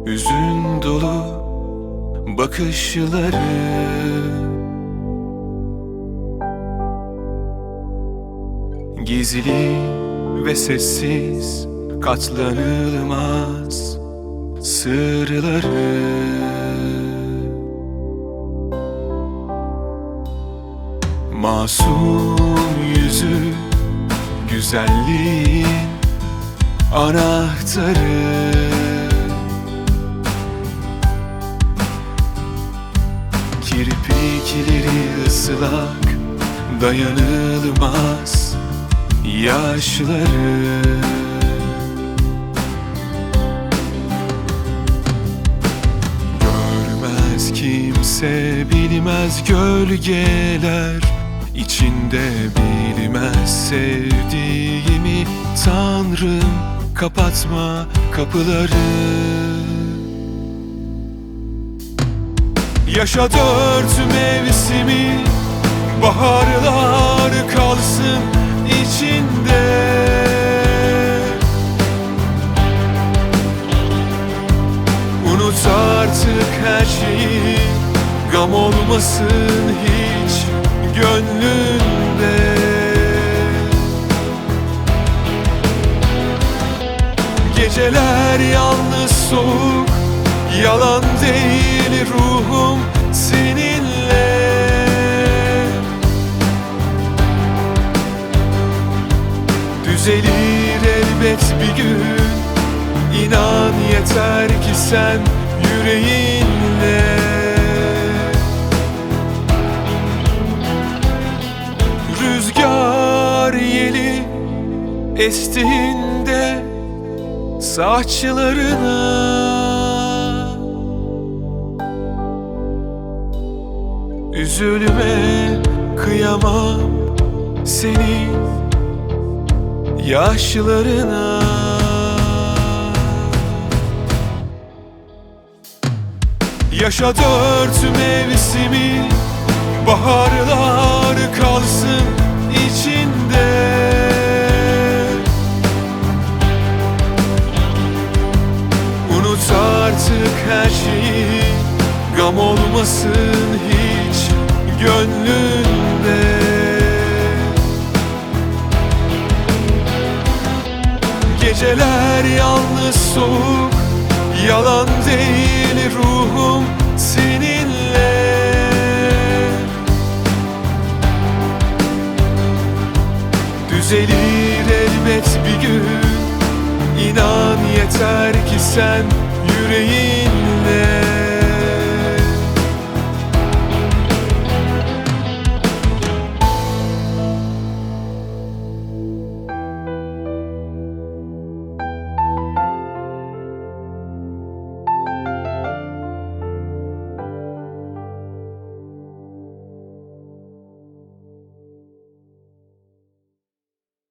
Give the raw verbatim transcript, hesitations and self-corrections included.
Hüzün dolu bakışları, gizli ve sessiz katlanılmaz sırları. Masum yüzü, güzelliğin anahtarı. Kirpikleri ıslak, dayanılmaz yaşları. Görmez kimse, bilmez gölgeler içinde, bilmez sevdiğimi. Tanrım, kapatma kapıları. Yaşa dört mevsimi, baharlar kalsın içinde. Unut artık her şeyi, gam olmasın hiç gönlünde. Geceler yalnız soğuk, yalan değil ruhum seninle. Düzelir elbet bir gün, inan yeter ki sen yüreğinle. Rüzgar yeli estiğinde saçlarına, üzülme kıyamam senin yaşlarına. Yaşa dört mevsimi, baharlar kalsın içinde. Unut artık her şeyi, gam olmasın hiç gönlünde. Geceler yalnız soğuk, yalan değil ruhum seninle. Düzelir elbet bir gün, inan yeter ki sen yüreğin